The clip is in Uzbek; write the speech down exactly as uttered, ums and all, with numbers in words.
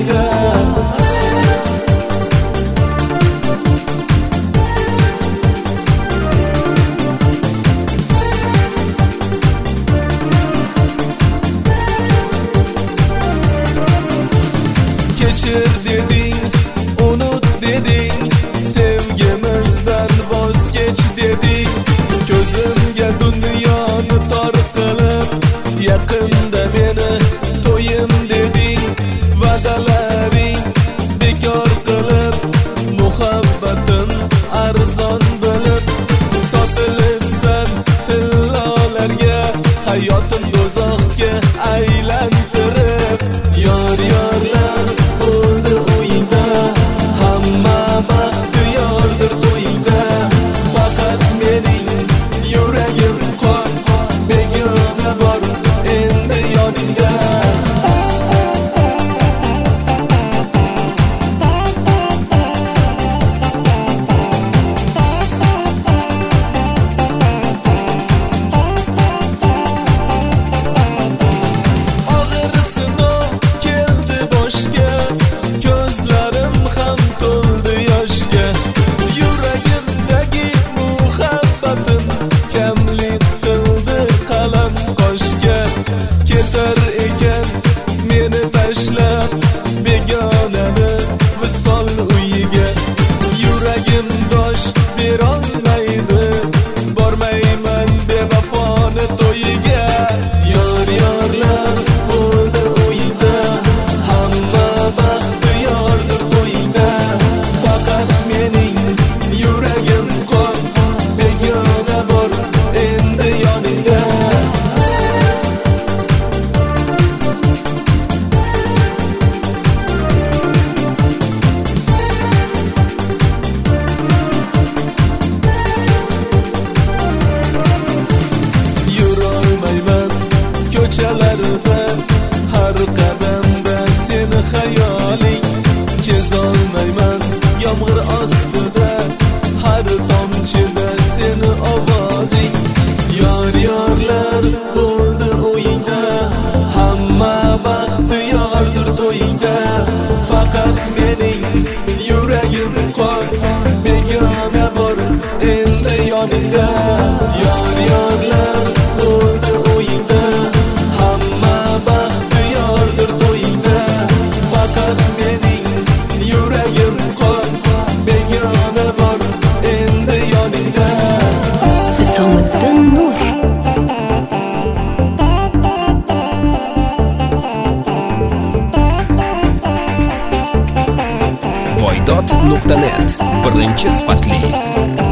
yoningda. Kechir deding, unut deding, sevgimizdan voz kech deding. Ko'zimga dunyoni tor qilib, yaqinda meni to'yim deding. Va'dalaring bekor qilib, muhabbatim arzon bilib, sotilibsan tillolarga, hayotim do'zaxga aylantirib. Yor yorlar bo'ldi uyingda, hamma baxtiyordir to'yingda. Faqat mening yuragim qon, begona bor endi yoningda. Og'ir sinov keldi boshga, ko'zlarim ham to'ldi yoshga. Yuragimdagi muhabbatim kamlik qildi qalam qoshga. Ketar ekan meni tashlab, begonani visol uyiga. Yuragim dosh berolmaydi, bormayman bevafoni to'yiga. Yor yorlar bo'ldi uyingda, hamma baxtiyordir to'yingda. Faqat mening yuragim qon, begona bor endi yoningda. Yurolmayman ko'chalarda, har qadamda seni xayoling. Kezolmayman yomg'ir ostida, har tomchida seni ovozing. Yor yorlar bo'ldi uyingda, hamma baxtiyordir to'yingda. Faqat mening yuragim qon, begona bor endi yoningda. Yor yorlar bo'ldi uyingda, hamma baxtiyordir to'yingda. Faqat mening yuragim qon, begona bor endi yoningda. Hisomiddin Nur. voydod nuqta net birinchi sifatli